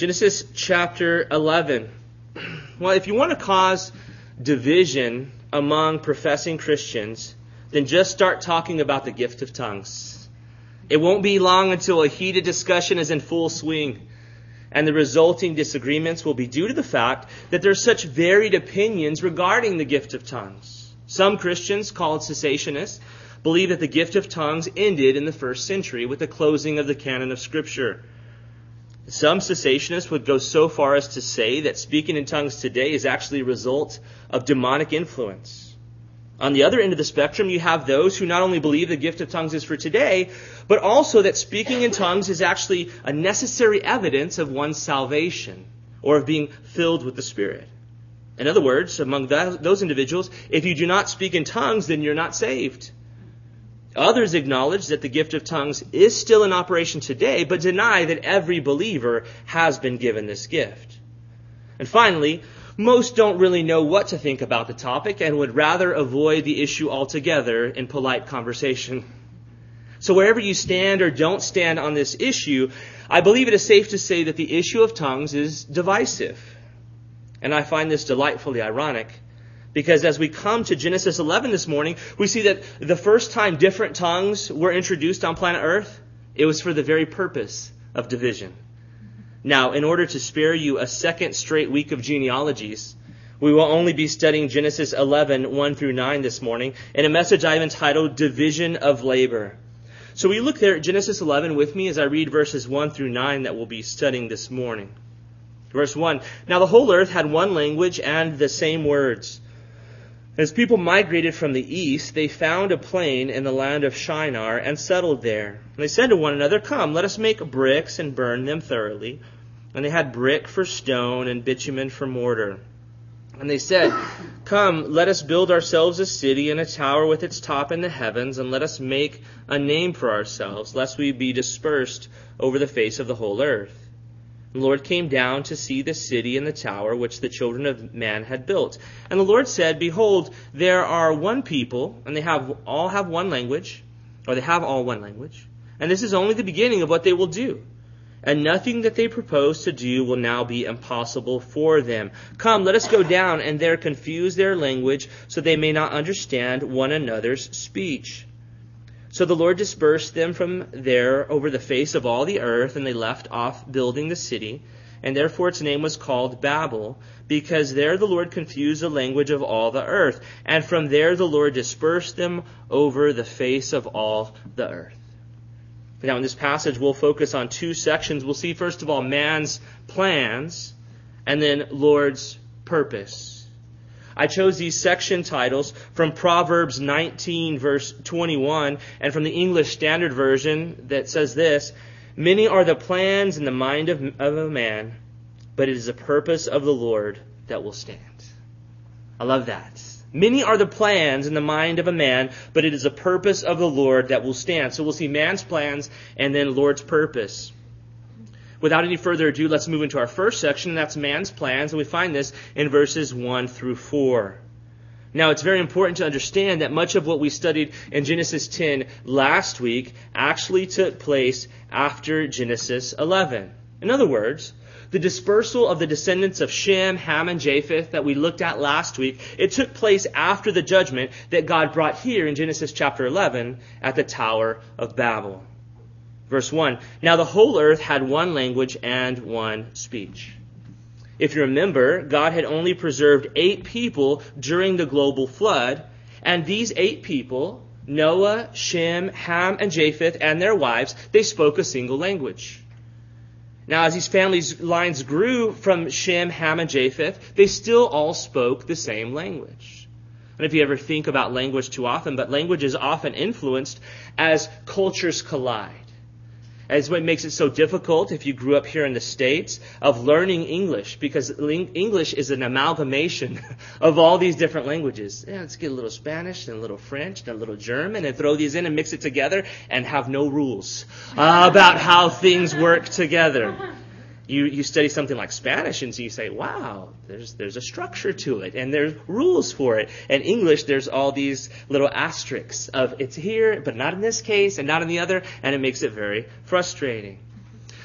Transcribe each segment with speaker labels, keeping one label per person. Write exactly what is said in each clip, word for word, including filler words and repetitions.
Speaker 1: Genesis chapter eleven. Well, if you want to cause division among professing Christians, then just start talking about the gift of tongues. It won't be long until a heated discussion is in full swing, and the resulting disagreements will be due to the fact that there are such varied opinions regarding the gift of tongues. Some Christians, called cessationists, believe that the gift of tongues ended in the first century with the closing of the canon of Scripture. Some cessationists would go so far as to say that speaking in tongues today is actually a result of demonic influence. On the other end of the spectrum, you have those who not only believe the gift of tongues is for today, but also that speaking in tongues is actually a necessary evidence of one's salvation or of being filled with the Spirit. In other words, among those individuals, if you do not speak in tongues, then you're not saved. Others acknowledge that the gift of tongues is still in operation today, but deny that every believer has been given this gift. And finally, most don't really know what to think about the topic and would rather avoid the issue altogether in polite conversation. So wherever you stand or don't stand on this issue, I believe it is safe to say that the issue of tongues is divisive. And I find this delightfully ironic, because as we come to Genesis eleven this morning, we see that the first time different tongues were introduced on planet Earth, it was for the very purpose of division. Now, in order to spare you a second straight week of genealogies, we will only be studying Genesis eleven, one through nine this morning in a message I've entitled Division of Labor. So we look there at Genesis eleven with me as I read verses one through nine that we'll be studying this morning. Verse one, Now the whole earth had one language and the same words. As people migrated from the east, they found a plain in the land of Shinar and settled there. And they said to one another, Come, let us make bricks and burn them thoroughly. And they had brick for stone and bitumen for mortar. And they said, Come, let us build ourselves a city and a tower with its top in the heavens, and let us make a name for ourselves, lest we be dispersed over the face of the whole earth. The Lord came down to see the city and the tower which the children of man had built. And the Lord said, Behold, there are one people, and they have all have one language, or they have all one language. And this is only the beginning of what they will do. And nothing that they propose to do will now be impossible for them. Come, let us go down and there confuse their language, so they may not understand one another's speech. So the Lord dispersed them from there over the face of all the earth, and they left off building the city. And therefore its name was called Babel, because there the Lord confused the language of all the earth. And from there the Lord dispersed them over the face of all the earth. Now in this passage we'll focus on two sections. We'll see first of all man's plans, and then Lord's purpose. I chose these section titles from Proverbs nineteen, verse twenty-one, and from the English Standard Version that says this, Many are the plans in the mind of, of a man, but it is the purpose of the Lord that will stand. I love that. Many are the plans in the mind of a man, but it is the purpose of the Lord that will stand. So we'll see man's plans and then Lord's purpose. Without any further ado, let's move into our first section, and that's man's plans, and we find this in verses one through four. Now, it's very important to understand that much of what we studied in Genesis ten last week actually took place after Genesis eleven. In other words, the dispersal of the descendants of Shem, Ham, and Japheth that we looked at last week, it took place after the judgment that God brought here in Genesis chapter eleven at the Tower of Babel. Verse one, Now the whole earth had one language and one speech. If you remember, God had only preserved eight people during the global flood, and these eight people, Noah, Shem, Ham, and Japheth, and their wives, they spoke a single language. Now, as these families' lines grew from Shem, Ham, and Japheth, they still all spoke the same language. And if you ever think about language too often, but language is often influenced as cultures collide. As what makes it so difficult if you grew up here in the States of learning English, because English is an amalgamation of all these different languages. Yeah, let's get a little Spanish and a little French and a little German and throw these in and mix it together and have no rules uh, about how things work together. You you study something like Spanish and so you say, wow, there's there's a structure to it and there's rules for it. And English, there's all these little asterisks of it's here, but not in this case and not in the other, and it makes it very frustrating.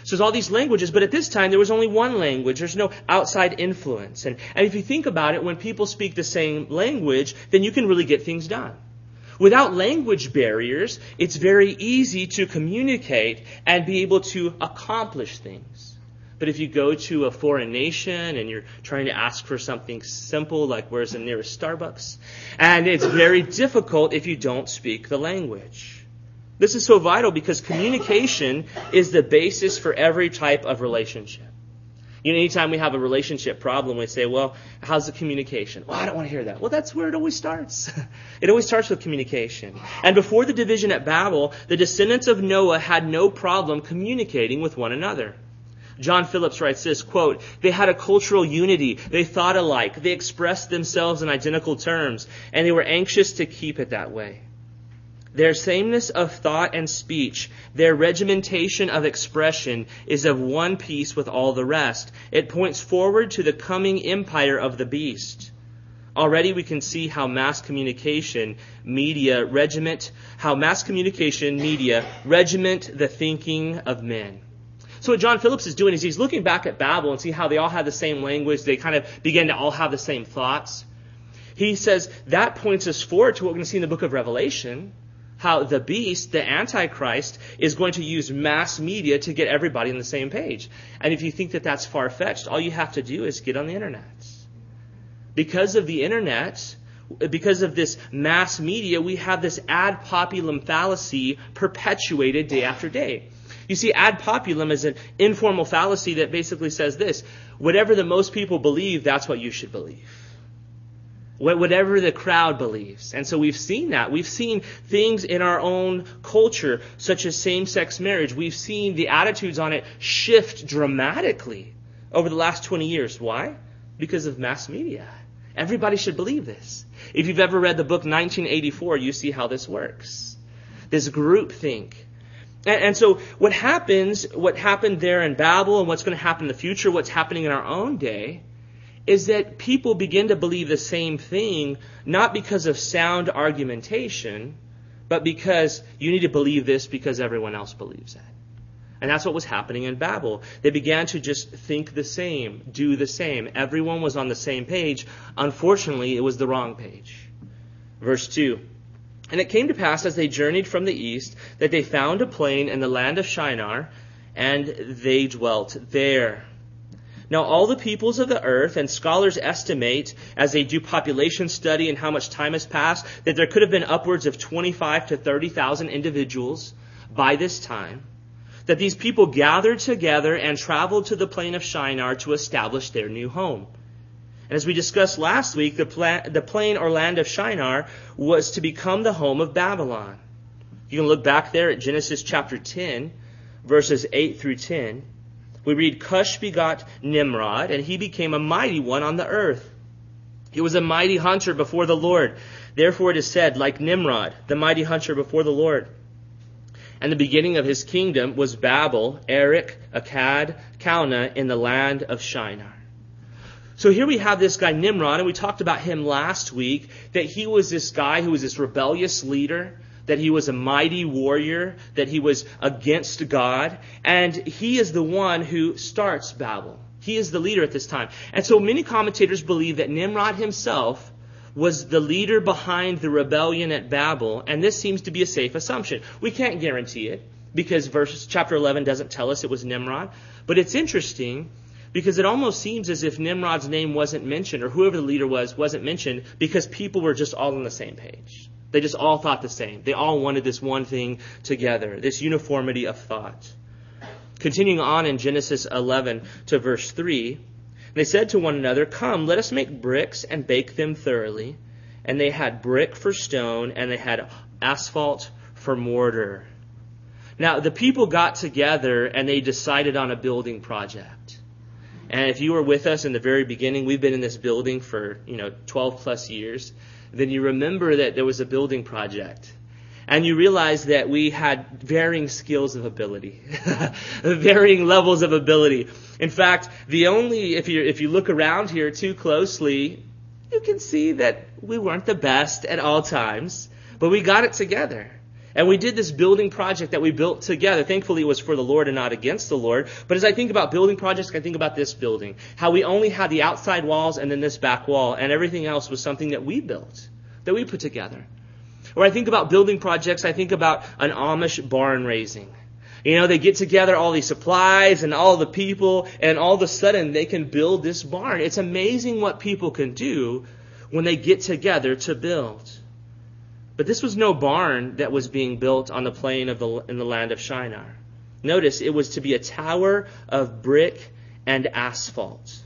Speaker 1: So there's all these languages, but at this time there was only one language. There's no outside influence. And, and if you think about it, when people speak the same language, then you can really get things done. Without language barriers, it's very easy to communicate and be able to accomplish things. But if you go to a foreign nation and you're trying to ask for something simple, like where's the nearest Starbucks, and it's very difficult if you don't speak the language. This is so vital because communication is the basis for every type of relationship. You know, anytime we have a relationship problem, we say, well, how's the communication? Well, I don't want to hear that. Well, that's where it always starts. It always starts with communication. And before the division at Babel, the descendants of Noah had no problem communicating with one another. John Phillips writes this, quote, "They had a cultural unity. They thought alike. They expressed themselves in identical terms, and they were anxious to keep it that way. Their sameness of thought and speech, their regimentation of expression is of one piece with all the rest. It points forward to the coming empire of the beast. Already we can see how mass communication media regiment, how mass communication media regiment the thinking of men." So what John Phillips is doing is he's looking back at Babel and see how they all had the same language. They kind of begin to all have the same thoughts. He says that points us forward to what we're going to see in the book of Revelation. How the beast, the Antichrist, is going to use mass media to get everybody on the same page. And if you think that that's far-fetched, all you have to do is get on the internet. Because of the internet, because of this mass media, we have this ad populum fallacy perpetuated day after day. You see, ad populum is an informal fallacy that basically says this: whatever the most people believe, that's what you should believe. Whatever the crowd believes. And so we've seen that. We've seen things in our own culture, such as same-sex marriage. We've seen the attitudes on it shift dramatically over the last twenty years. Why? Because of mass media. Everybody should believe this. If you've ever read the book nineteen eighty-four, you see how this works. This groupthink. And, and so what happens, what happened there in Babel and what's going to happen in the future, what's happening in our own day, is that people begin to believe the same thing, not because of sound argumentation, but because you need to believe this because everyone else believes it. And that's what was happening in Babel. They began to just think the same, do the same. Everyone was on the same page. Unfortunately, it was the wrong page. Verse two. "And it came to pass as they journeyed from the east that they found a plain in the land of Shinar, and they dwelt there. Now all the peoples of the earth, and scholars estimate, as they do population study and how much time has passed, that there could have been upwards of twenty-five to thirty thousand individuals by this time, that these people gathered together and traveled to the plain of Shinar to establish their new home. And as we discussed last week, the, pla- the plain or land of Shinar was to become the home of Babylon. You can look back there at Genesis chapter ten, verses eight through ten. We read, "Cush begot Nimrod, and he became a mighty one on the earth. He was a mighty hunter before the Lord. Therefore it is said, like Nimrod, the mighty hunter before the Lord. And the beginning of his kingdom was Babel, Erech, Akkad, Calneh in the land of Shinar." So here we have this guy Nimrod, and we talked about him last week, that he was this guy who was this rebellious leader, that he was a mighty warrior, that he was against God, and he is the one who starts Babel. He is the leader at this time. And so many commentators believe that Nimrod himself was the leader behind the rebellion at Babel, and this seems to be a safe assumption. We can't guarantee it, because verse chapter eleven doesn't tell us it was Nimrod, but it's interesting because it almost seems as if Nimrod's name wasn't mentioned, or whoever the leader was wasn't mentioned, because people were just all on the same page. They just all thought the same. They all wanted this one thing together, this uniformity of thought. Continuing on in Genesis eleven to verse three, "They said to one another, 'Come, let us make bricks and bake them thoroughly.' And they had brick for stone, and they had asphalt for mortar." Now, the people got together and they decided on a building project. And if you were with us in the very beginning, we've been in this building for, you know, twelve plus years, then you remember that there was a building project. And you realize that we had varying skills of ability, varying levels of ability. In fact, the only, if you if you look around here too closely, you can see that we weren't the best at all times, but we got it together. And we did this building project that we built together. Thankfully, it was for the Lord and not against the Lord. But as I think about building projects, I think about this building. How we only had the outside walls and then this back wall, and everything else was something that we built, that we put together. Or I think about building projects, I think about an Amish barn raising. You know, they get together all these supplies and all the people, and all of a sudden they can build this barn. It's amazing what people can do when they get together to build. But this was no barn that was being built on the plain of the in the land of Shinar. Notice, it was to be a tower of brick and asphalt.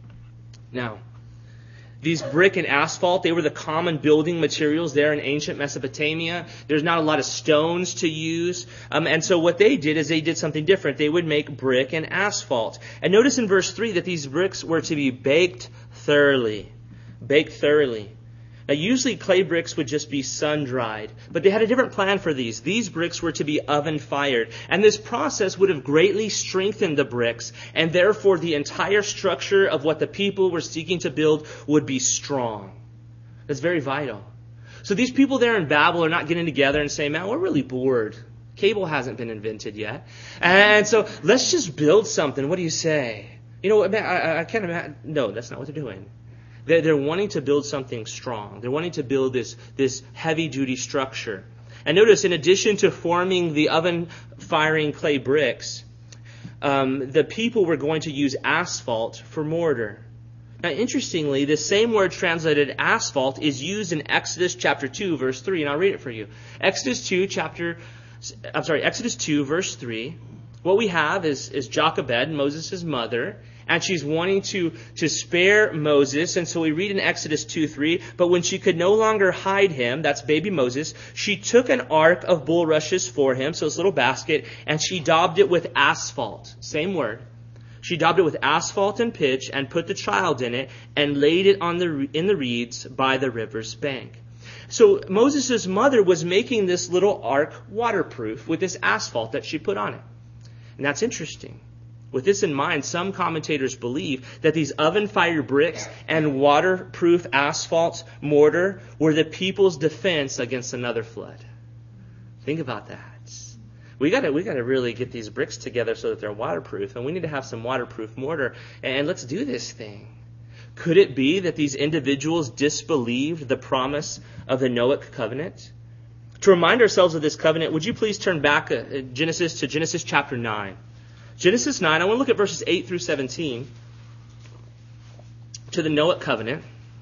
Speaker 1: Now, these brick and asphalt, they were the common building materials there in ancient Mesopotamia. There's not a lot of stones to use. Um, and so what they did is they did something different. They would make brick and asphalt. And notice in verse three that these bricks were to be baked thoroughly. Baked thoroughly. Now, usually clay bricks would just be sun-dried, but they had a different plan for these. These bricks were to be oven-fired, and this process would have greatly strengthened the bricks, and therefore the entire structure of what the people were seeking to build would be strong. That's very vital. So these people there in Babel are not getting together and saying, man, we're really bored. Cable hasn't been invented yet. And so let's just build something. What do you say? You know, man, I, I can't imagine. No, that's not what they're doing. They're, they're wanting to build something strong. They're wanting to build this, this heavy-duty structure. And notice, in addition to forming the oven-firing clay bricks, um, the people were going to use asphalt for mortar. Now, interestingly, the same word translated asphalt is used in Exodus chapter two, verse three, and I'll read it for you. Exodus two, chapter, I'm sorry, Exodus two, verse three. What we have is, is Jochebed, Moses' mother, and she's wanting to, to spare Moses. And so we read in Exodus two three, but when she could no longer hide him, that's baby Moses, she took an ark of bulrushes for him, so this little basket, and she daubed it with asphalt. Same word. She daubed it with asphalt and pitch and put the child in it and laid it on the in the reeds by the river's bank. So Moses' mother was making this little ark waterproof with this asphalt that she put on it. And that's interesting. With this in mind, some commentators believe that these oven-fired bricks and waterproof asphalt mortar were the people's defense against another flood. Think about that. We got to we got to really get these bricks together so that they're waterproof, and we need to have some waterproof mortar. And let's do this thing. Could it be that these individuals disbelieved the promise of the Noahic covenant? To remind ourselves of this covenant, would you please turn back uh, Genesis to Genesis chapter nine. Genesis nine, I want to look at verses eight through seventeen to the Noahic covenant.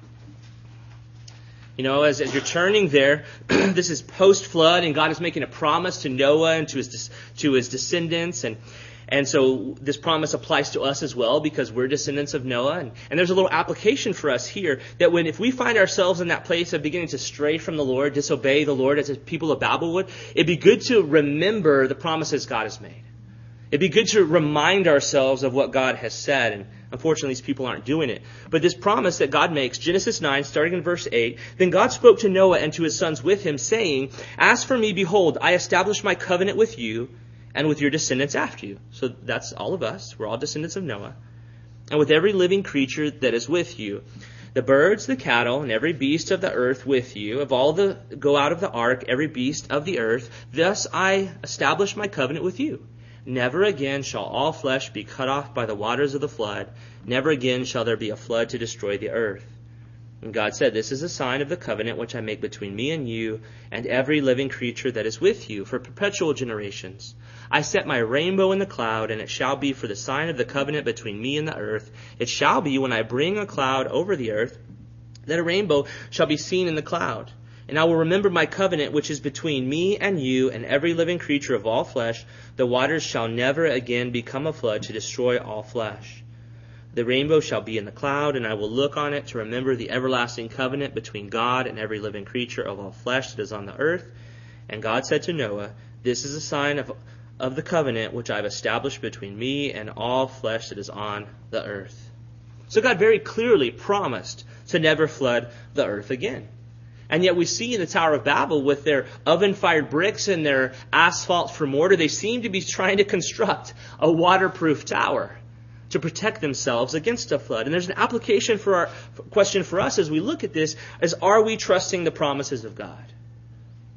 Speaker 1: You know, as, as you're turning there, this is post-flood, and God is making a promise to Noah and to his to his descendants, and and so this promise applies to us as well because we're descendants of Noah. And, and there's a little application for us here that when if we find ourselves in that place of beginning to stray from the Lord, disobey the Lord as the people of Babel would, it'd be good to remember the promises God has made. It'd be good to remind ourselves of what God has said, and unfortunately these people aren't doing it. But this promise that God makes, Genesis nine, starting in verse eight, then God spoke to Noah and to his sons with him, saying, as for me, behold, I establish my covenant with you and with your descendants after you. So that's all of us. We're all descendants of Noah. And with every living creature that is with you, the birds, the cattle, and every beast of the earth with you, of all the go out of the ark, every beast of the earth, thus I establish my covenant with you. Never again shall all flesh be cut off by the waters of the flood. Never again shall there be a flood to destroy the earth. And God said, this is a sign of the covenant which I make between me and you and every living creature that is with you for perpetual generations. I set my rainbow in the cloud, and it shall be for the sign of the covenant between me and the earth. It shall be when I bring a cloud over the earth, that a rainbow shall be seen in the cloud. And I will remember my covenant which is between me and you and every living creature of all flesh. The waters shall never again become a flood to destroy all flesh. The rainbow shall be in the cloud, and I will look on it to remember the everlasting covenant between God and every living creature of all flesh that is on the earth. And God said to Noah, this is a sign of, of the covenant which I have established between me and all flesh that is on the earth. So God very clearly promised to never flood the earth again. And yet we see in the Tower of Babel with their oven-fired bricks and their asphalt for mortar, they seem to be trying to construct a waterproof tower to protect themselves against a flood. And there's an application for our question for us as we look at this is, are we trusting the promises of God?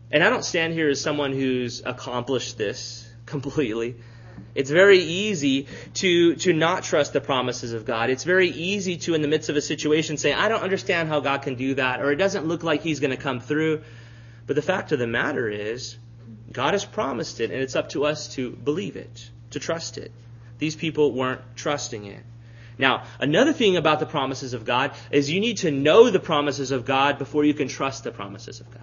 Speaker 1: And I don't stand here as someone who's accomplished this completely. It's very easy to, to not trust the promises of God. It's very easy to, in the midst of a situation, say, I don't understand how God can do that, or it doesn't look like he's going to come through. But the fact of the matter is, God has promised it, and it's up to us to believe it, to trust it. These people weren't trusting it. Now, another thing about the promises of God is you need to know the promises of God before you can trust the promises of God.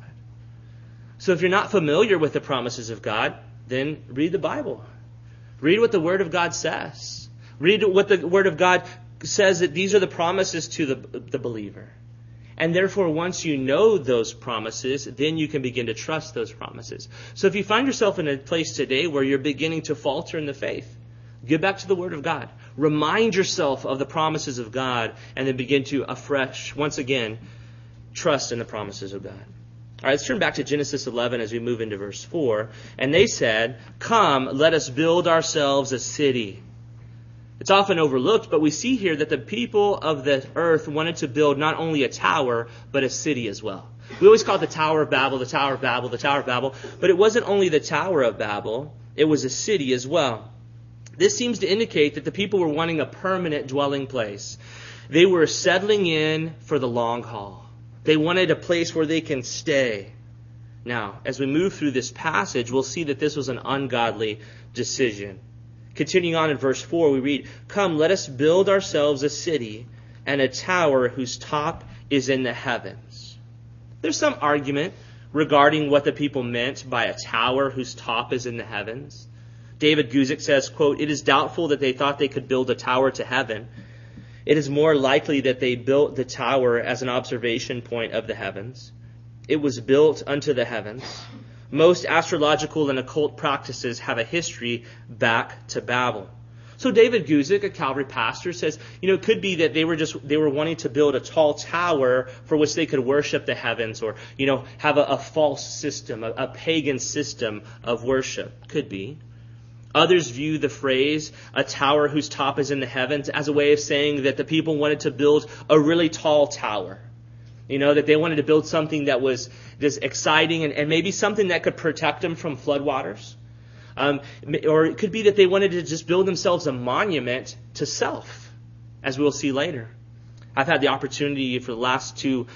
Speaker 1: So if you're not familiar with the promises of God, then read the Bible. Read what the Word of God says. Read what the Word of God says, that these are the promises to the, the believer. And therefore, once you know those promises, then you can begin to trust those promises. So if you find yourself in a place today where you're beginning to falter in the faith, get back to the Word of God. Remind yourself of the promises of God, and then begin to afresh, once again, trust in the promises of God. All right, let's turn back to Genesis eleven as we move into verse four. And they said, "Come, let us build ourselves a city." It's often overlooked, but we see here that the people of the earth wanted to build not only a tower, but a city as well. We always call it the Tower of Babel, the Tower of Babel, the Tower of Babel. But it wasn't only the Tower of Babel, it was a city as well. This seems to indicate that the people were wanting a permanent dwelling place. They were settling in for the long haul. They wanted a place where they can stay. Now, as we move through this passage, we'll see that this was an ungodly decision. Continuing on in verse four, we read, "Come, let us build ourselves a city and a tower whose top is in the heavens." There's some argument regarding what the people meant by a tower whose top is in the heavens. David Guzik says, quote, "It is doubtful that they thought they could build a tower to heaven. It is more likely that they built the tower as an observation point of the heavens. It was built unto the heavens. Most astrological and occult practices have a history back to Babel." So David Guzik, a Calvary pastor, says, you know, it could be that they were just they were wanting to build a tall tower for which they could worship the heavens, or, you know, have a, a false system, a, a pagan system of worship. Could be. Others view the phrase, "a tower whose top is in the heavens," as a way of saying that the people wanted to build a really tall tower. You know, that they wanted to build something that was just exciting and, and maybe something that could protect them from floodwaters. Um, or it could be that they wanted to just build themselves a monument to self, as we'll see later. I've had the opportunity for the last two,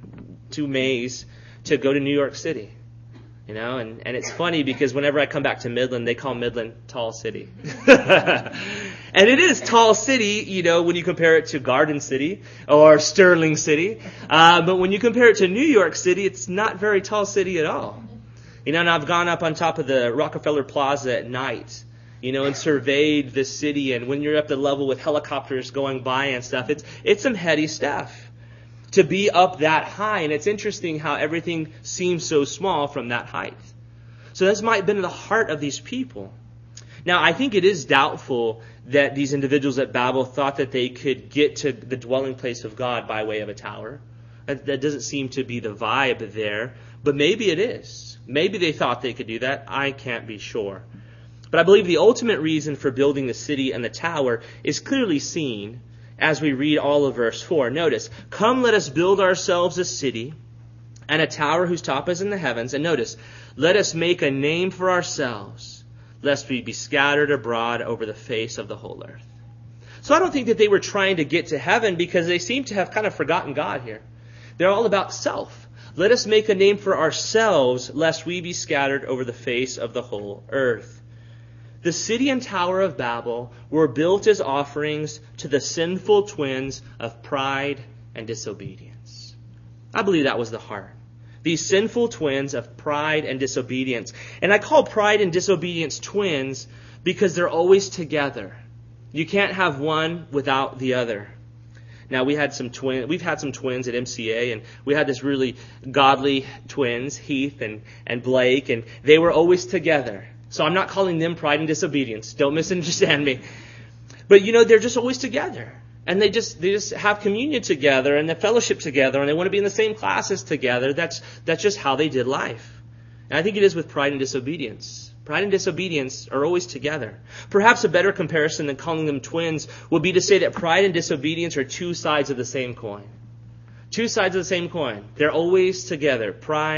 Speaker 1: two Mays to go to New York City. You know, and, and it's funny because whenever I come back to Midland, they call Midland Tall City. And it is Tall City, you know, when you compare it to Garden City or Sterling City. Uh, but when you compare it to New York City, it's not very tall city at all. You know, and I've gone up on top of the Rockefeller Plaza at night, you know, and surveyed the city. And when you're up the level with helicopters going by and stuff, it's it's some heady stuff to be up that high. And it's interesting how everything seems so small from that height. So this might have been the heart of these people. Now, I think it is doubtful that these individuals at Babel thought that they could get to the dwelling place of God by way of a tower. That, that doesn't seem to be the vibe there. But maybe it is. Maybe they thought they could do that. I can't be sure. But I believe the ultimate reason for building the city and the tower is clearly seen as we read all of verse four. Notice, "Come, let us build ourselves a city and a tower whose top is in the heavens." And notice, "Let us make a name for ourselves, lest we be scattered abroad over the face of the whole earth." So I don't think that they were trying to get to heaven, because they seem to have kind of forgotten God here. They're all about self. Let us make a name for ourselves, lest we be scattered over the face of the whole earth. The city and tower of Babel were built as offerings to the sinful twins of pride and disobedience. I believe that was the heart. These sinful twins of pride and disobedience. And I call pride and disobedience twins because they're always together. You can't have one without the other. Now, we had some twin, we've had some twins at M C A, and we had this really godly twins, Heath and, and Blake, and they were always together. So I'm not calling them pride and disobedience. Don't misunderstand me. But, you know, they're just always together. And they just they just have communion together and the fellowship together, and they want to be in the same classes together. That's that's just how they did life. And I think it is with pride and disobedience. Pride and disobedience are always together. Perhaps a better comparison than calling them twins would be to say that pride and disobedience are two sides of the same coin. Two sides of the same coin. They're always together, pride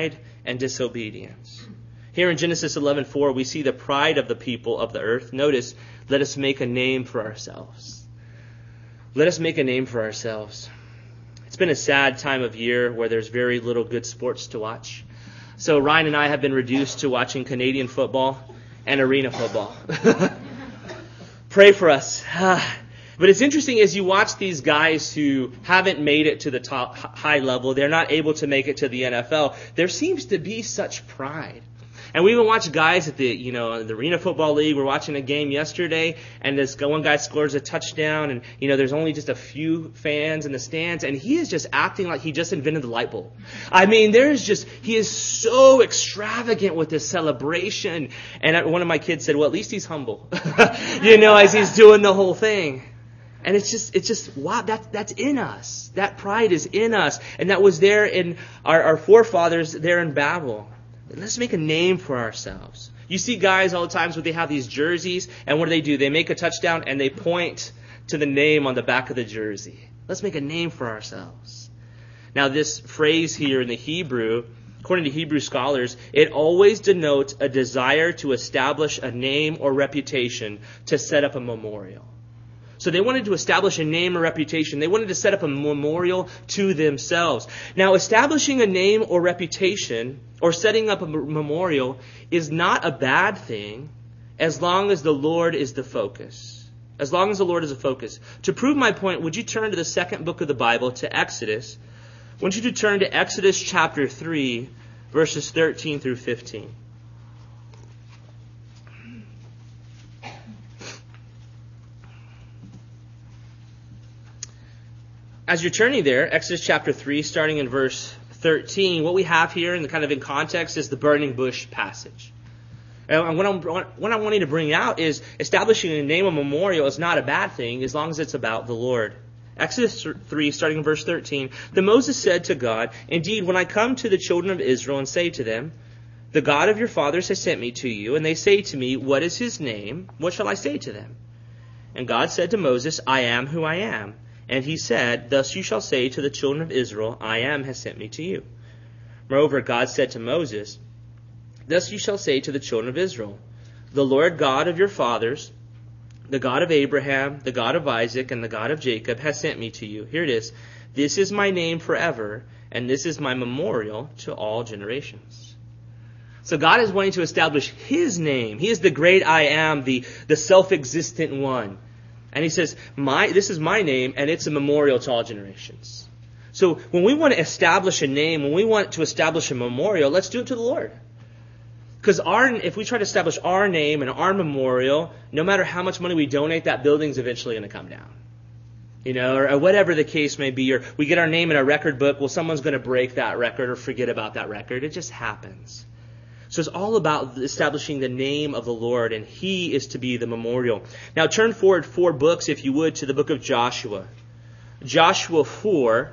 Speaker 1: and disobedience. Here in Genesis eleven four, we see the pride of the people of the earth. Notice, let us make a name for ourselves. Let us make a name for ourselves. It's been a sad time of year where there's very little good sports to watch. So Ryan and I have been reduced to watching Canadian football and arena football. Pray for us. But it's interesting as you watch these guys who haven't made it to the top high level, they're not able to make it to the N F L, there seems to be such pride. And we even watch guys at the, you know, the Arena Football League. We're watching a game yesterday, and this one guy scores a touchdown, and, you know, there's only just a few fans in the stands, and he is just acting like he just invented the light bulb. I mean, there's just, he is so extravagant with this celebration. And one of my kids said, well, at least he's humble, you know, as he's doing the whole thing. And it's just, it's just, wow, that, that's in us. That pride is in us. And that was there in our, our forefathers there in Babel. Let's make a name for ourselves. You see guys all the times where they have these jerseys, and what do they do? They make a touchdown and they point to the name on the back of the jersey. Let's make a name for ourselves. Now this phrase here in the Hebrew, according to Hebrew scholars, it always denotes a desire to establish a name or reputation to set up a memorial. So they wanted to establish a name or reputation. They wanted to set up a memorial to themselves. Now, establishing a name or reputation or setting up a memorial is not a bad thing as long as the Lord is the focus. As long as the Lord is the focus. To prove my point, would you turn to the second book of the Bible, to Exodus? I want you to turn to Exodus chapter three, verses thirteen through fifteen. As you're turning there, Exodus chapter three, starting in verse thirteen, what we have here in the kind of in context is the burning bush passage. And what I'm, what I'm wanting to bring out is establishing a name of memorial is not a bad thing as long as it's about the Lord. Exodus three, starting in verse thirteen, then Moses said to God, indeed, when I come to the children of Israel and say to them, the God of your fathers has sent me to you, and they say to me, what is his name? What shall I say to them? And God said to Moses, I am who I am. And he said, thus you shall say to the children of Israel, I am has sent me to you. Moreover, God said to Moses, thus you shall say to the children of Israel, the Lord God of your fathers, the God of Abraham, the God of Isaac, and the God of Jacob has sent me to you. Here it is. This is my name forever, and this is my memorial to all generations. So God is wanting to establish his name. He is the great I am, the, the self-existent one. And he says, "My this is my name, and it's a memorial to all generations." So when we want to establish a name, when we want to establish a memorial, let's do it to the Lord. Because our, if we try to establish our name and our memorial, no matter how much money we donate, that building's eventually going to come down. You know, or, or whatever the case may be. Or we get our name in a record book, well, someone's going to break that record or forget about that record. It just happens. So it's all about establishing the name of the Lord, and he is to be the memorial. Now turn forward four books, if you would, to the book of Joshua. Joshua four.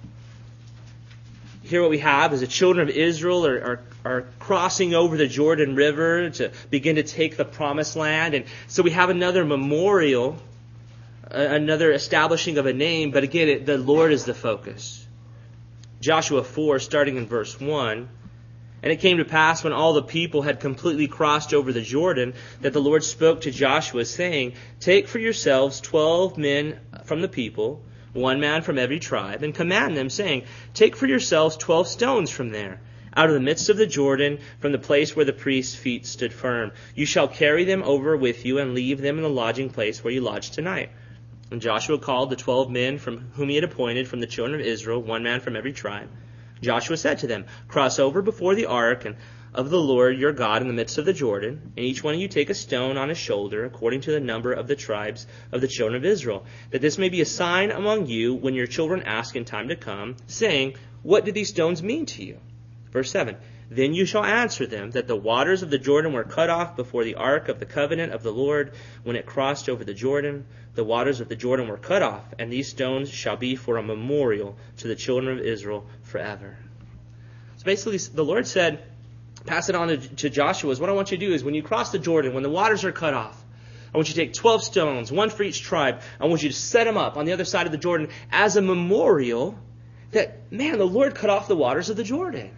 Speaker 1: Here what we have is the children of Israel are, are, are crossing over the Jordan River to begin to take the promised land. And so we have another memorial, another establishing of a name, but again, it, the Lord is the focus. Joshua four, starting in verse one. And it came to pass when all the people had completely crossed over the Jordan that the Lord spoke to Joshua, saying, take for yourselves twelve men from the people, one man from every tribe, and command them, saying, take for yourselves twelve stones from there, out of the midst of the Jordan, from the place where the priest's feet stood firm. You shall carry them over with you and leave them in the lodging place where you lodge tonight. And Joshua called the twelve men from whom he had appointed from the children of Israel, one man from every tribe. Joshua said to them, cross over before the ark and of the Lord your God in the midst of the Jordan, and each one of you take a stone on his shoulder, according to the number of the tribes of the children of Israel, that this may be a sign among you when your children ask in time to come, saying, what do these stones mean to you? Verse seven, then you shall answer them that the waters of the Jordan were cut off before the ark of the covenant of the Lord when it crossed over the Jordan. The waters of the Jordan were cut off, and these stones shall be for a memorial to the children of Israel forever. So basically, the Lord said, pass it on to, to Joshua, is what I want you to do is when you cross the Jordan, when the waters are cut off, I want you to take twelve stones, one for each tribe. I want you to set them up on the other side of the Jordan as a memorial that, man, the Lord cut off the waters of the Jordan.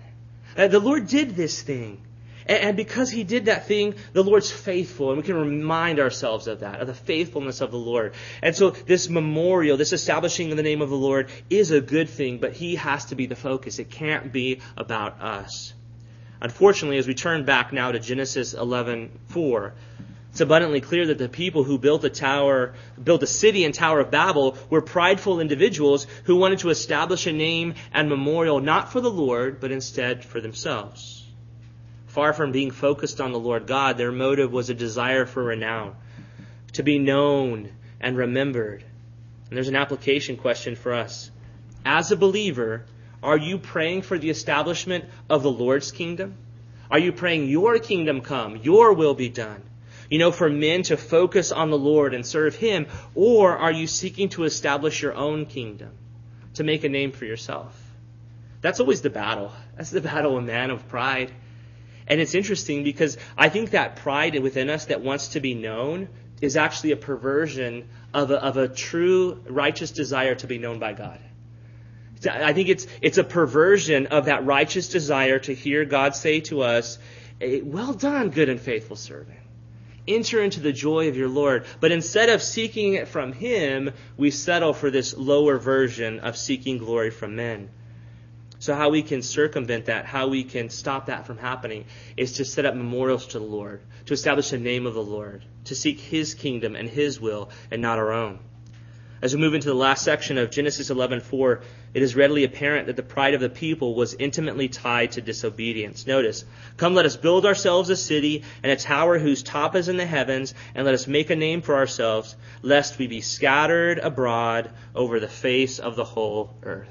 Speaker 1: Uh, the Lord did this thing. And, and because he did that thing, the Lord's faithful. And we can remind ourselves of that, of the faithfulness of the Lord. And so this memorial, this establishing of the name of the Lord is a good thing, but he has to be the focus. It can't be about us. Unfortunately, as we turn back now to Genesis eleven four, it's abundantly clear that the people who built the tower, built the city and Tower of Babel were prideful individuals who wanted to establish a name and memorial not for the Lord, but instead for themselves. Far from being focused on the Lord God, their motive was a desire for renown, to be known and remembered. And there's an application question for us. As a believer, are you praying for the establishment of the Lord's kingdom? Are you praying your kingdom come, your will be done? You know, for men to focus on the Lord and serve him, or are you seeking to establish your own kingdom, to make a name for yourself? That's always the battle. That's the battle of man of pride. And it's interesting because I think that pride within us that wants to be known is actually a perversion of a, of a true righteous desire to be known by God. I think it's it's a perversion of that righteous desire to hear God say to us, well done, good and faithful servant. Enter into the joy of your Lord. But instead of seeking it from him, we settle for this lower version of seeking glory from men. So how we can circumvent that, how we can stop that from happening, is to set up memorials to the Lord, to establish the name of the Lord, to seek his kingdom and his will and not our own. As we move into the last section of Genesis eleven four, it is readily apparent that the pride of the people was intimately tied to disobedience. Notice, come, let us build ourselves a city and a tower whose top is in the heavens, and let us make a name for ourselves, lest we be scattered abroad over the face of the whole earth.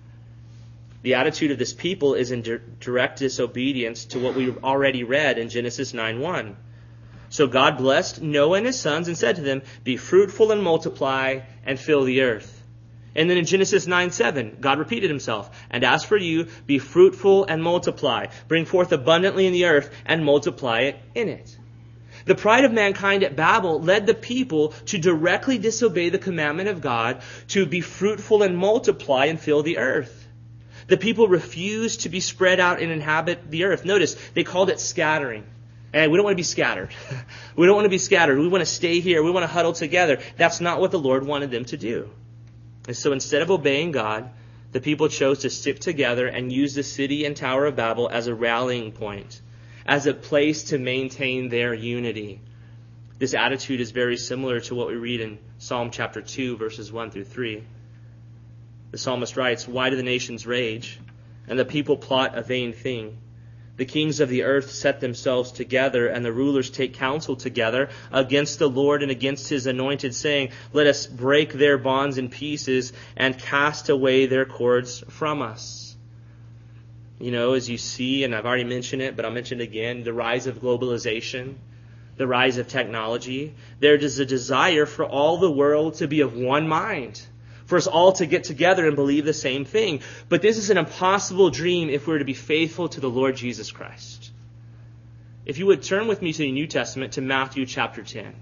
Speaker 1: The attitude of this people is in di- direct disobedience to what we already read in Genesis nine one. So God blessed Noah and his sons and said to them, be fruitful and multiply and fill the earth. And then in Genesis nine seven, God repeated himself, and as for you, be fruitful and multiply, bring forth abundantly in the earth and multiply it in it. The pride of mankind at Babel led the people to directly disobey the commandment of God to be fruitful and multiply and fill the earth. The people refused to be spread out and inhabit the earth. Notice, they called it scattering. And we don't want to be scattered. We don't want to be scattered. We want to stay here. We want to huddle together. That's not what the Lord wanted them to do. And so instead of obeying God, the people chose to stick together and use the city and Tower of Babel as a rallying point, as a place to maintain their unity. This attitude is very similar to what we read in Psalm chapter two, verses one through three. The psalmist writes, why do the nations rage, and the people plot a vain thing? The kings of the earth set themselves together, and the rulers take counsel together against the Lord and against his anointed, saying, let us break their bonds in pieces and cast away their cords from us. You know, as you see, and I've already mentioned it, but I'll mention it again, the rise of globalization, the rise of technology. There is a desire for all the world to be of one mind, for us all to get together and believe the same thing. But this is an impossible dream if we're to be faithful to the Lord Jesus Christ. If you would turn with me to the New Testament, to Matthew chapter ten.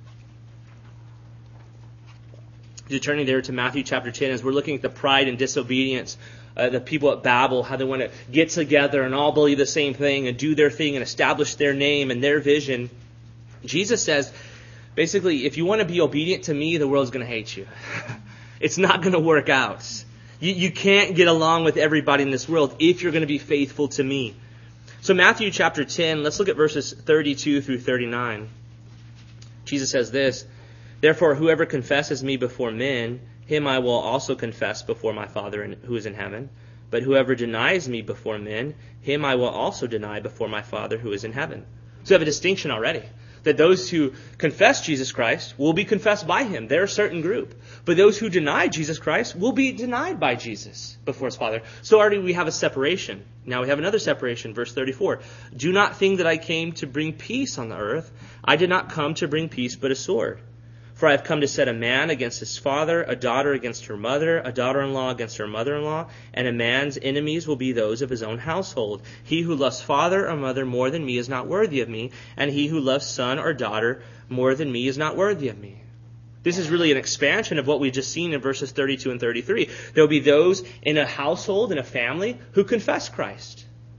Speaker 1: You're turning there to Matthew chapter ten as we're looking at the pride and disobedience, uh, the people at Babel, how they want to get together and all believe the same thing and do their thing and establish their name and their vision. Jesus says, basically, if you want to be obedient to me, the world's going to hate you. It's not going to work out. You, you can't get along with everybody in this world if you're going to be faithful to me. So Matthew chapter ten, let's look at verses thirty-two through thirty-nine. Jesus says this, therefore whoever confesses me before men, him I will also confess before my Father who is in heaven. But whoever denies me before men, him I will also deny before my Father who is in heaven. So we have a distinction already. That those who confess Jesus Christ will be confessed by him. They're a certain group. But those who deny Jesus Christ will be denied by Jesus before his Father. So already we have a separation. Now we have another separation. Verse thirty-four. Do not think that I came to bring peace on the earth. I did not come to bring peace, but a sword. For I have come to set a man against his father, a daughter against her mother, a daughter-in-law against her mother-in-law, and a man's enemies will be those of his own household. He who loves father or mother more than me is not worthy of me, and he who loves son or daughter more than me is not worthy of me. This is really an expansion of what we've just seen in verses thirty-two and thirty-three. There will be those in a household, in a family, who confess Christ.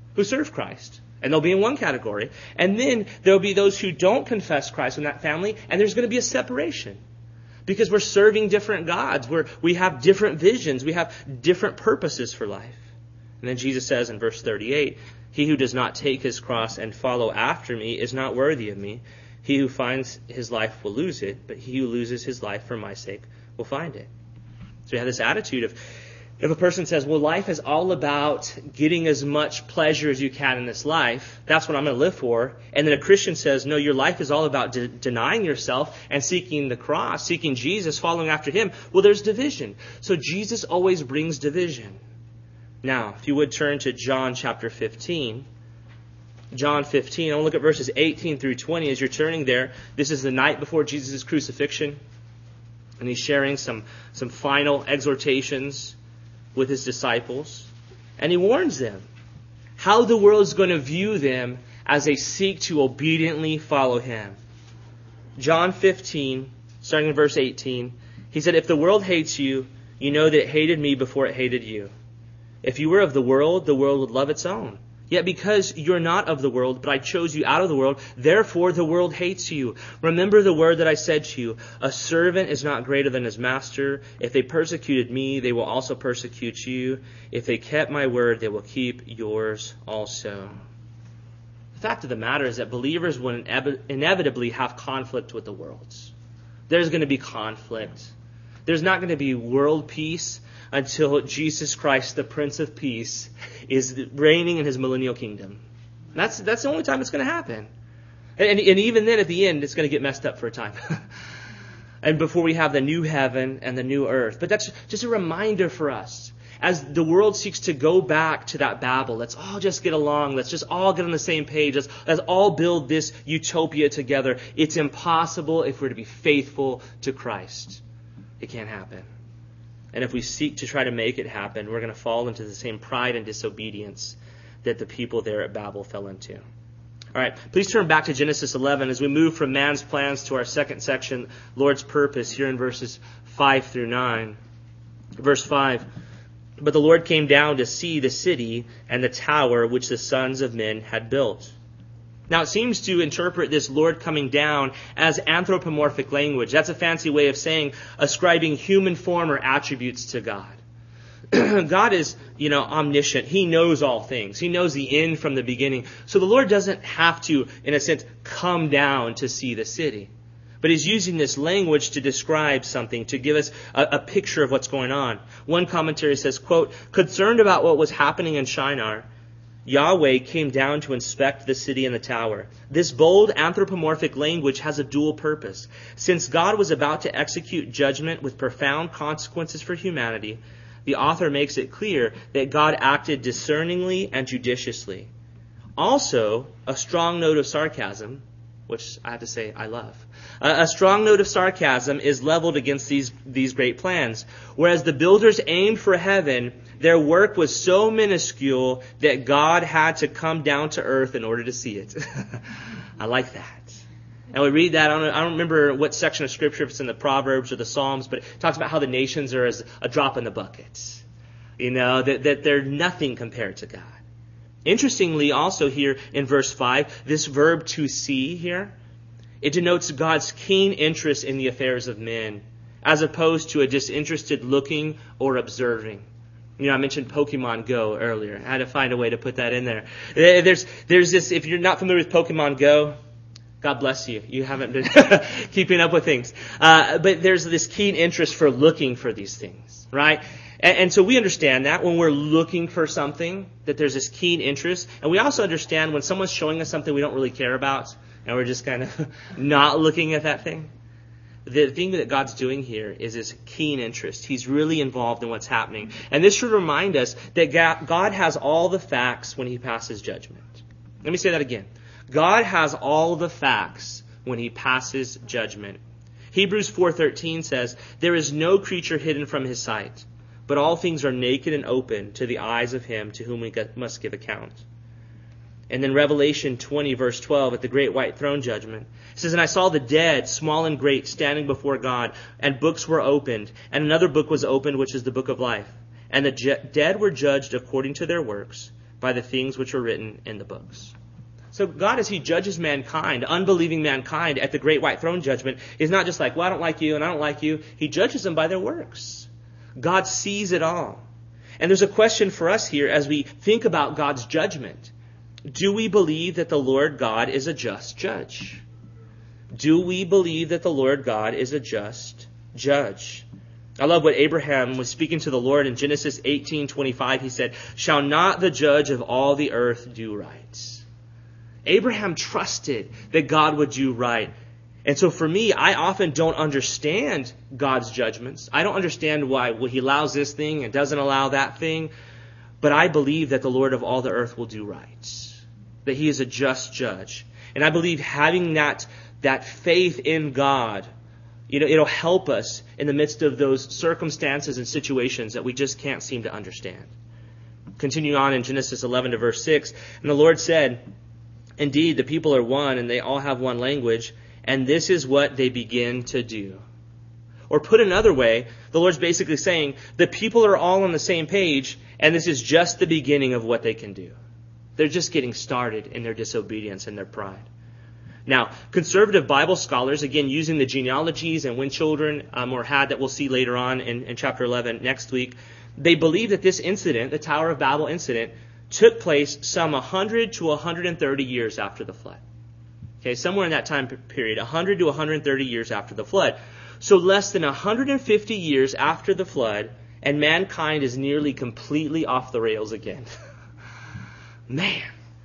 Speaker 1: who serve Christ. And they'll be in one category. And then there'll be those who don't confess Christ in that family, and there's going to be a separation. Because we're serving different gods. We're, we have different visions. We have different purposes for life. And then Jesus says in verse thirty-eight, he who does not take his cross and follow after me is not worthy of me. He who finds his life will lose it, but he who loses his life for my sake will find it. So we have this attitude of, if a person says, well, life is all about getting as much pleasure as you can in this life, that's what I'm going to live for. And then a Christian says, no, your life is all about de- denying yourself and seeking the cross, seeking Jesus, following after him. Well, there's division. So Jesus always brings division. Now, if you would turn to John chapter fifteen. John fifteen, I want to look at verses eighteen through twenty as you're turning there. This is the night before Jesus' crucifixion. And he's sharing some, some final exhortations with his disciples. And he warns them how the world is going to view them as they seek to obediently follow him. John fifteen, starting in verse eighteen, he said, if the world hates you, you know that it hated me before it hated you. If you were of the world, the world would love its own. Yet because you're not of the world, but I chose you out of the world, therefore the world hates you. Remember the word that I said to you, a servant is not greater than his master. If they persecuted me, they will also persecute you. If they kept my word, they will keep yours also. The fact of the matter is that believers will inevitably have conflict with the world. There's going to be conflict. There's not going to be world peace until Jesus Christ, the Prince of Peace, is reigning in his millennial kingdom. That's that's the only time it's going to happen. And, and, and even then, at the end, it's going to get messed up for a time. And before we have the new heaven and the new earth. But that's just a reminder for us. As the world seeks to go back to that Babel, let's all just get along. Let's just all get on the same page. Let's, let's all build this utopia together. It's impossible if we're to be faithful to Christ. It can't happen. And if we seek to try to make it happen, we're going to fall into the same pride and disobedience that the people there at Babel fell into. All right, please turn back to Genesis eleven as we move from man's plans to our second section, Lord's purpose, here in verses five through nine. Verse five, but the Lord came down to see the city and the tower which the sons of men had built. Now, it seems to interpret this Lord coming down as anthropomorphic language. That's a fancy way of saying ascribing human form or attributes to God. God is, you know, omniscient. He knows all things. He knows the end from the beginning. So the Lord doesn't have to, in a sense, come down to see the city. But he's using this language to describe something, to give us a, a picture of what's going on. One commentary says, quote, concerned about what was happening in Shinar, Yahweh came down to inspect the city and the tower. This bold anthropomorphic language has a dual purpose. Since God was about to execute judgment with profound consequences for humanity, the author makes it clear that God acted discerningly and judiciously. Also, a strong note of sarcasm, which I have to say I love. Uh, a strong note of sarcasm is leveled against these, these great plans. Whereas the builders aimed for heaven, their work was so minuscule that God had to come down to earth in order to see it. I like that. And we read that, I don't, I don't remember what section of Scripture, if it's in the Proverbs or the Psalms, but it talks about how the nations are as a drop in the bucket. You know, that, that they're nothing compared to God. Interestingly, also here in verse five, this verb to see here, it denotes God's keen interest in the affairs of men, as opposed to a disinterested looking or observing. You know, I mentioned Pokemon Go earlier. I had to find a way to put that in there. There's, there's this, if you're not familiar with Pokemon Go, God bless you. You haven't been keeping up with things. Uh, but there's this keen interest for looking for these things, right? And, and so we understand that when we're looking for something, that there's this keen interest. And we also understand when someone's showing us something we don't really care about, and we're just kind of not looking at that thing. The thing that God's doing here is his keen interest. He's really involved in what's happening. And this should remind us that God has all the facts when he passes judgment. Let me say that again. God has all the facts when he passes judgment. Hebrews four thirteen says, there is no creature hidden from his sight, but all things are naked and open to the eyes of him to whom we must give account. And then Revelation twenty, verse twelve, at the great white throne judgment, it says, and I saw the dead, small and great, standing before God, and books were opened, and another book was opened, which is the book of life. And the je- dead were judged according to their works, by the things which are written in the books. So God, as he judges mankind, unbelieving mankind at the great white throne judgment, is not just like, well, I don't like you and I don't like you. He judges them by their works. God sees it all. And there's a question for us here as we think about God's judgment. Do we believe that the Lord God is a just judge? Do we believe that the Lord God is a just judge? I love what Abraham was speaking to the Lord in Genesis eighteen twenty-five. He said, "Shall not the judge of all the earth do right?" Abraham trusted that God would do right. And so for me, I often don't understand God's judgments. I don't understand why well, he allows this thing and doesn't allow that thing. But I believe that the Lord of all the earth will do right. That he is a just judge. And I believe having that, that faith in God, you know, it'll help us in the midst of those circumstances and situations that we just can't seem to understand. Continue on in Genesis eleven to verse six. And the Lord said, "Indeed, the people are one, and they all have one language, and this is what they begin to do." Or put another way, the Lord's basically saying, the people are all on the same page, and this is just the beginning of what they can do. They're just getting started in their disobedience and their pride. Now, conservative Bible scholars, again, using the genealogies and when children um, were had that we'll see later on in, in chapter eleven next week, they believe that this incident, the Tower of Babel incident, took place some one hundred to one hundred thirty years after the flood. Okay, somewhere in that time period, one hundred to one hundred thirty years after the flood. So less than one hundred fifty years after the flood, and mankind is nearly completely off the rails again. Man.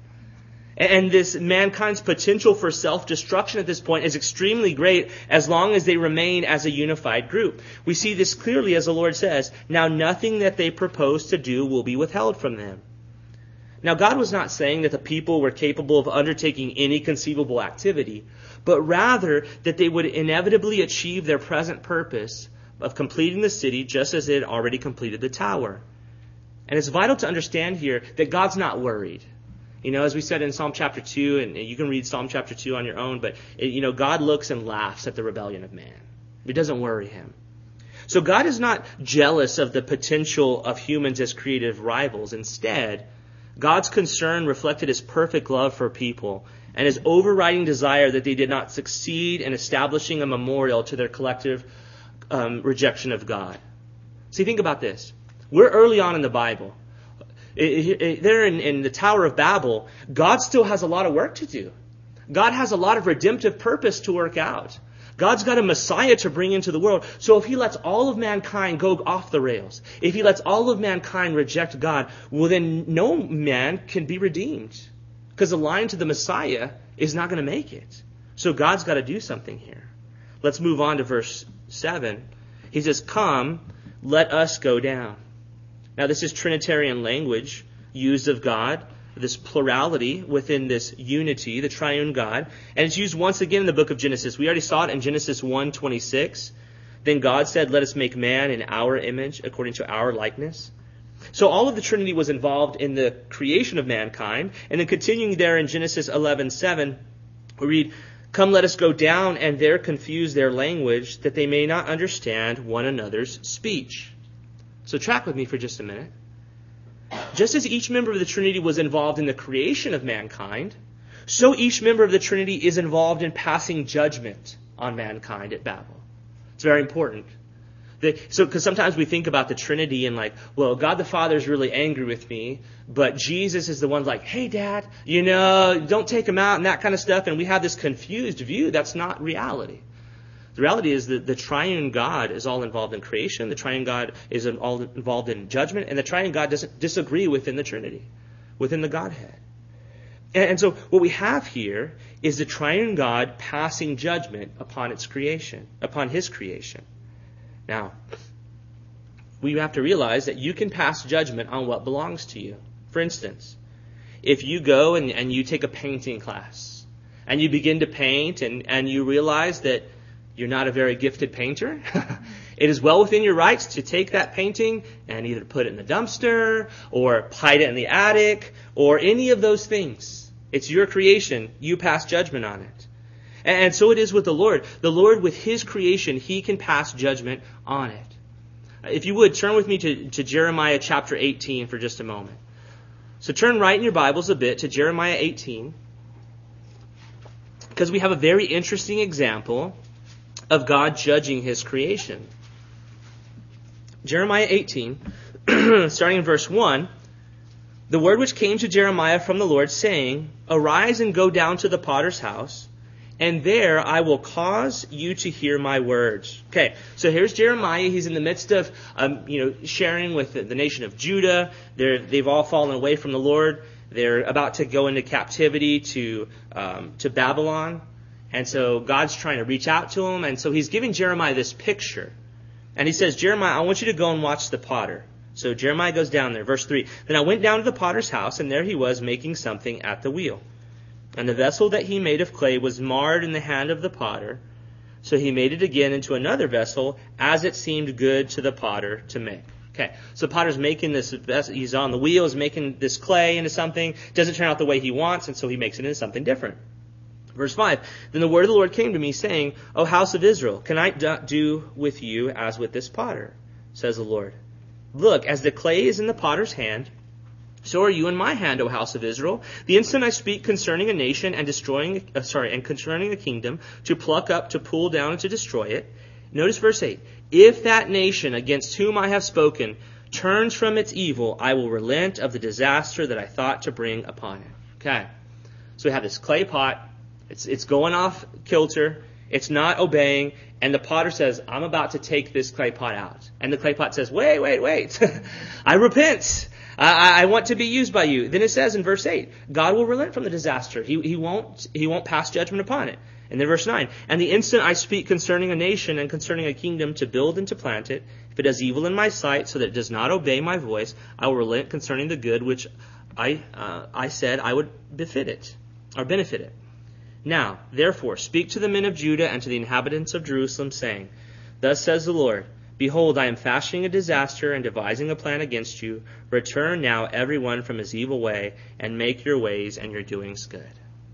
Speaker 1: And this mankind's potential for self-destruction at this point is extremely great as long as they remain as a unified group. We see this clearly as the Lord says, "Now nothing that they propose to do will be withheld from them." Now, God was not saying that the people were capable of undertaking any conceivable activity, but rather that they would inevitably achieve their present purpose of completing the city just as they had already completed the tower. And it's vital to understand here that God's not worried. You know, as we said in Psalm chapter two, and you can read Psalm chapter two on your own, but, it, you know, God looks and laughs at the rebellion of man. It doesn't worry him. So God is not jealous of the potential of humans as creative rivals. Instead, God's concern reflected his perfect love for people and his overriding desire that they did not succeed in establishing a memorial to their collective um, rejection of God. See, think about this. We're early on in the Bible. It, it, it, there in, in the Tower of Babel, God still has a lot of work to do. God has a lot of redemptive purpose to work out. God's got a Messiah to bring into the world. So if he lets all of mankind go off the rails, if he lets all of mankind reject God, well then no man can be redeemed. Because the line to the Messiah is not going to make it. So God's got to do something here. Let's move on to verse seven. He says, "Come, let us go down." Now this is Trinitarian language used of God. This plurality within this unity, the triune God. And it's used once again in the book of Genesis. We already saw it in Genesis one twenty-six. Then God said, "Let us make man in our image, according to our likeness." So all of the Trinity was involved in the creation of mankind. And then continuing there in Genesis eleven seven, we read, "Come, let us go down and there confuse their language, that they may not understand one another's speech." So track with me for just a minute. Just as each member of the Trinity was involved in the creation of mankind, so each member of the Trinity is involved in passing judgment on mankind at Babel. It's very important. The, so, because sometimes we think about the Trinity and like, well, God the Father is really angry with me, but Jesus is the one like, "Hey, Dad, you know, don't take him out," and that kind of stuff. And we have this confused view. That's not reality. The reality is that the triune God is all involved in creation. The triune God is all involved in judgment. And the triune God doesn't disagree within the Trinity, within the Godhead. And, and so what we have here is the triune God passing judgment upon its creation, upon his creation. Now, we have to realize that you can pass judgment on what belongs to you. For instance, if you go and, and you take a painting class and you begin to paint and, and you realize that you're not a very gifted painter, it is well within your rights to take that painting and either put it in the dumpster or hide it in the attic or any of those things. It's your creation. You pass judgment on it. And so it is with the Lord. The Lord, with his creation, he can pass judgment on it. If you would, turn with me to, to Jeremiah chapter eighteen for just a moment. So turn right in your Bibles a bit to Jeremiah eighteen, because we have a very interesting example of God judging his creation. Jeremiah eighteen, starting in verse one, the word which came to Jeremiah from the Lord, saying, Arise and go down to the potter's house, and there I will cause you to hear my words. Okay, so here's Jeremiah. He's in the midst of, um, you know, sharing with the, the nation of Judah. They're, they've all fallen away from the Lord. They're about to go into captivity to um, to Babylon. And so God's trying to reach out to them. And so he's giving Jeremiah this picture. And he says, Jeremiah, I want you to go and watch the potter. So Jeremiah goes down there. Verse three, Then I went down to the potter's house, and there he was making something at the wheel. And the vessel that he made of clay was marred in the hand of the potter. So he made it again into another vessel, as it seemed good to the potter to make. Okay, so the potter's making this vessel. He's on the wheel, he's making this clay into something. Doesn't turn out the way he wants, and so he makes it into something different. Verse five, Then the word of the Lord came to me, saying, O house of Israel, can I do with you as with this potter? Says the Lord. Look, as the clay is in the potter's hand, so are you in my hand, O house of Israel. The instant I speak concerning a nation and destroying, uh, sorry, and concerning a kingdom, to pluck up, to pull down, and to destroy it. Notice verse eight. If that nation against whom I have spoken turns from its evil, I will relent of the disaster that I thought to bring upon it. Okay. So we have this clay pot. It's it's going off kilter. It's not obeying. And the potter says, I'm about to take this clay pot out. And the clay pot says, wait, wait, wait. I repent. I, I want to be used by you. Then it says in verse eight, God will relent from the disaster. He, he won't, he won't pass judgment upon it. And then verse nine, And the instant I speak concerning a nation and concerning a kingdom to build and to plant it, if it does evil in my sight so that it does not obey my voice, I will relent concerning the good which I, uh, I said I would befit it, or benefit it. Now, therefore, speak to the men of Judah and to the inhabitants of Jerusalem, saying, Thus says the Lord, Behold, I am fashioning a disaster and devising a plan against you. Return now every one from his evil way, and make your ways and your doings good.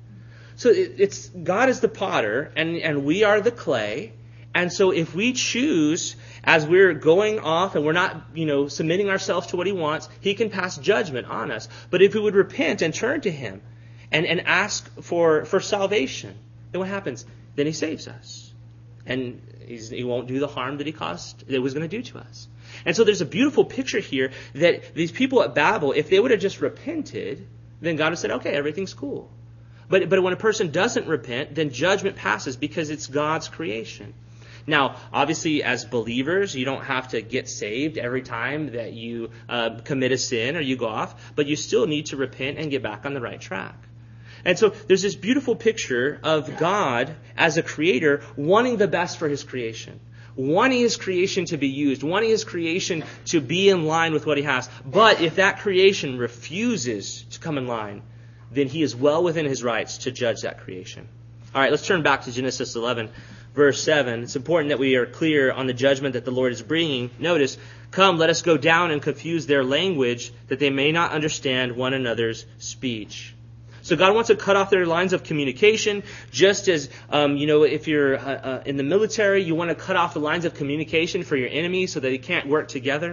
Speaker 1: So it's God is the potter, and, and we are the clay. And so if we choose, as we're going off and we're not, you know, submitting ourselves to what he wants, he can pass judgment on us. But if we would repent and turn to him and, and ask for, for salvation, then what happens? Then he saves us. And he's, he won't do the harm that he caused, that he was going to do to us. And so there's a beautiful picture here that these people at Babel, if they would have just repented, then God would have said, okay, everything's cool. But, but when a person doesn't repent, then judgment passes because it's God's creation. Now, obviously, as believers, you don't have to get saved every time that you uh, commit a sin or you go off, but you still need to repent and get back on the right track. And so there's this beautiful picture of God as a creator wanting the best for his creation, wanting his creation to be used, wanting his creation to be in line with what he has. But if that creation refuses to come in line, then he is well within his rights to judge that creation. All right, let's turn back to Genesis eleven, verse seven. It's important that we are clear on the judgment that the Lord is bringing. Notice, come, let us go down and confuse their language, that they may not understand one another's speech. So God wants to cut off their lines of communication, just as, um, you know, if you're uh, uh, in the military, you want to cut off the lines of communication for your enemies so that they can't work together.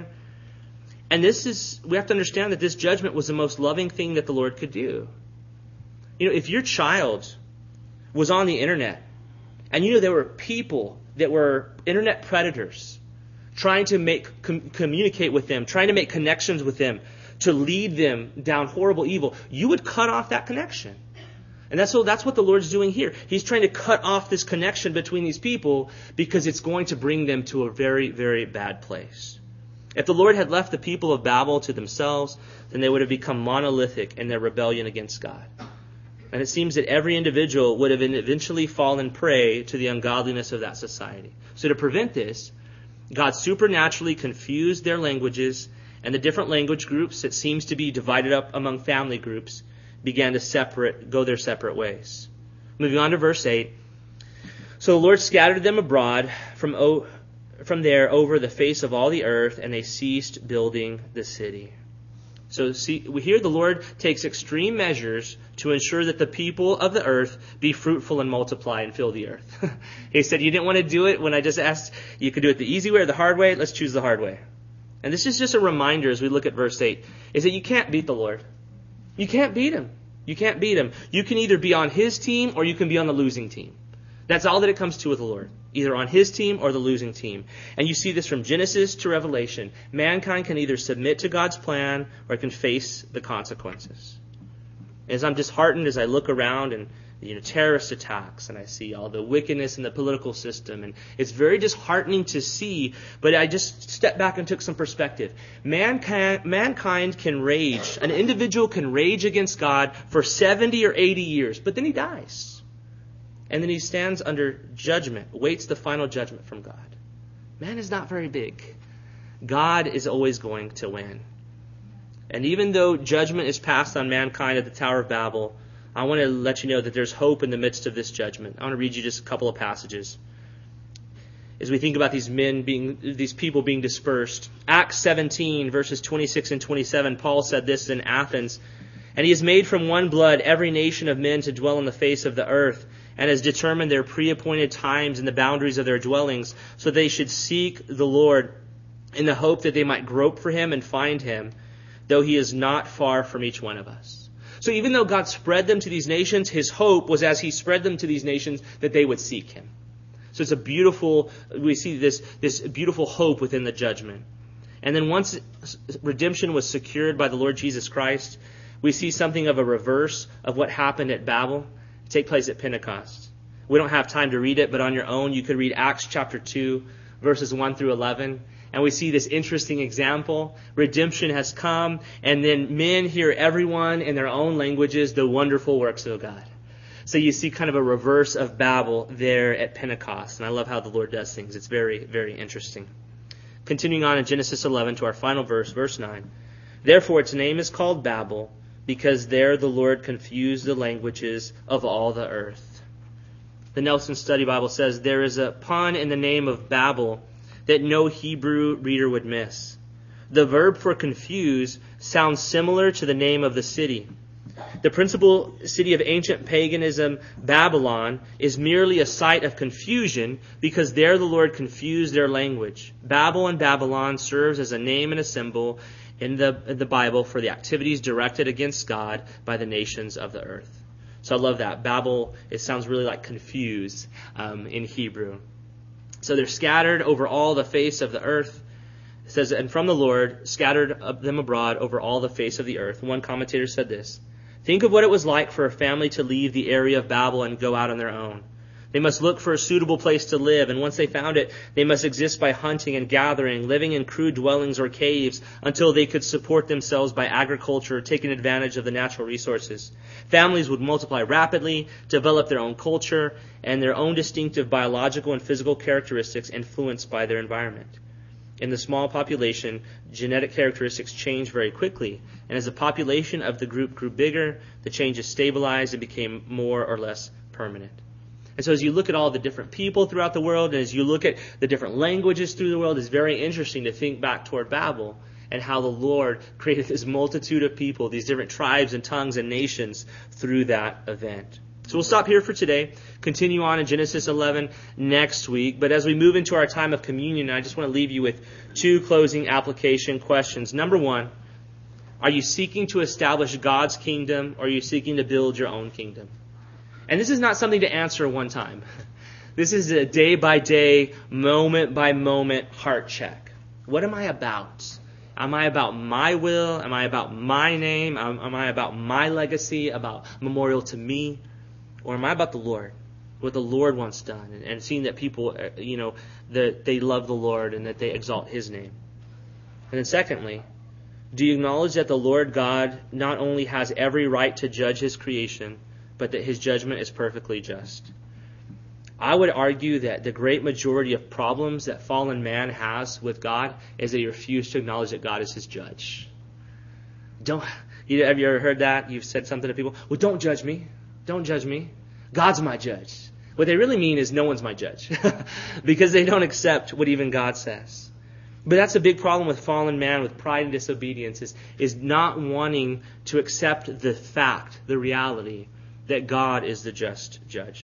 Speaker 1: And this is, we have to understand that this judgment was the most loving thing that the Lord could do. You know, if your child was on the internet, and you know there were people that were internet predators trying to make com- communicate with them, trying to make connections with them, to lead them down horrible evil, you would cut off that connection. And that's, so that's what the Lord's doing here. He's trying to cut off this connection between these people because it's going to bring them to a very, very bad place. If the Lord had left the people of Babel to themselves, then they would have become monolithic in their rebellion against God. And it seems that every individual would have eventually fallen prey to the ungodliness of that society. So to prevent this, God supernaturally confused their languages, and the different language groups that seems to be divided up among family groups began to separate, go their separate ways. Moving on to verse eight. So the Lord scattered them abroad from, o- from there over the face of all the earth, and they ceased building the city. So see, we hear the Lord takes extreme measures to ensure that the people of the earth be fruitful and multiply and fill the earth. He said, you didn't want to do it when I just asked you could do it the easy way or the hard way. Let's choose the hard way. And this is just a reminder as we look at verse eight, is that you can't beat the Lord. You can't beat him. You can't beat him. You can either be on his team or you can be on the losing team. That's all that it comes to with the Lord. Either on his team or the losing team. And you see this from Genesis to Revelation. Mankind can either submit to God's plan or it can face the consequences. As I'm disheartened as I look around and you know terrorist attacks and I see all the wickedness in the political system, and it's very disheartening to see, but I just stepped back and took some perspective. Mankind, mankind can rage. An individual can rage against God for seventy or eighty years, but then he dies. And then he stands under judgment, awaits the final judgment from God. Man is not very big. God is always going to win. And even though judgment is passed on mankind at the Tower of Babel, I want to let you know that there's hope in the midst of this judgment. I want to read you just a couple of passages as we think about these men being, these people being dispersed. Acts seventeen, verses twenty-six and twenty-seven, Paul said this in Athens, "And he has made from one blood every nation of men to dwell on the face of the earth, and has determined their pre-appointed times and the boundaries of their dwellings, so they should seek the Lord in the hope that they might grope for him and find him, though he is not far from each one of us." So even though God spread them to these nations, his hope was as he spread them to these nations that they would seek him. So it's a beautiful, we see this, this beautiful hope within the judgment. And then once redemption was secured by the Lord Jesus Christ, we see something of a reverse of what happened at Babel take place at Pentecost. We don't have time to read it, but on your own you could read Acts chapter two, verses one through eleven. And we see this interesting example. Redemption has come, and then men hear everyone in their own languages the wonderful works of God. So you see kind of a reverse of Babel there at Pentecost. And I love how the Lord does things. It's very, very interesting. Continuing on in Genesis eleven to our final verse, verse nine. "Therefore its name is called Babel, because there the Lord confused the languages of all the earth." The Nelson Study Bible says there is a pun in the name of Babel that no Hebrew reader would miss. The verb for confuse sounds similar to the name of the city. The principal city of ancient paganism, Babylon, is merely a site of confusion because there the Lord confused their language. Babel and Babylon serves as a name and a symbol in the, in the Bible for the activities directed against God by the nations of the earth. So I love that. Babel, it sounds really like confused um, in Hebrew. So they're scattered over all the face of the earth. It says, "And from the Lord scattered them abroad over all the face of the earth." One commentator said this: "Think of what it was like for a family to leave the area of Babel and go out on their own. They must look for a suitable place to live, and once they found it, they must exist by hunting and gathering, living in crude dwellings or caves until they could support themselves by agriculture, taking advantage of the natural resources. Families would multiply rapidly, develop their own culture, and their own distinctive biological and physical characteristics influenced by their environment. In the small population, genetic characteristics change very quickly, and as the population of the group grew bigger, the changes stabilized and became more or less permanent." And so as you look at all the different people throughout the world, and as you look at the different languages through the world, it's very interesting to think back toward Babel and how the Lord created this multitude of people, these different tribes and tongues and nations through that event. So we'll stop here for today, continue on in Genesis eleven next week. But as we move into our time of communion, I just want to leave you with two closing application questions. Number one, are you seeking to establish God's kingdom, or are you seeking to build your own kingdom? And this is not something to answer one time. This is a day-by-day, moment-by-moment heart check. What am I about? Am I about my will? Am I about my name? Am, am I about my legacy, about memorial to me? Or am I about the Lord, what the Lord wants done, and, and seeing that people, you know, that they love the Lord and that they exalt his name? And then secondly, do you acknowledge that the Lord God not only has every right to judge his creation, but that his judgment is perfectly just? I would argue that the great majority of problems that fallen man has with God is that he refused to acknowledge that God is his judge. Don't, you, have you ever heard that? You've said something to people, well, don't judge me. Don't judge me. God's my judge. What they really mean is no one's my judge because they don't accept what even God says. But that's a big problem with fallen man, with pride and disobedience, is, is not wanting to accept the fact, the reality, that God is the just judge.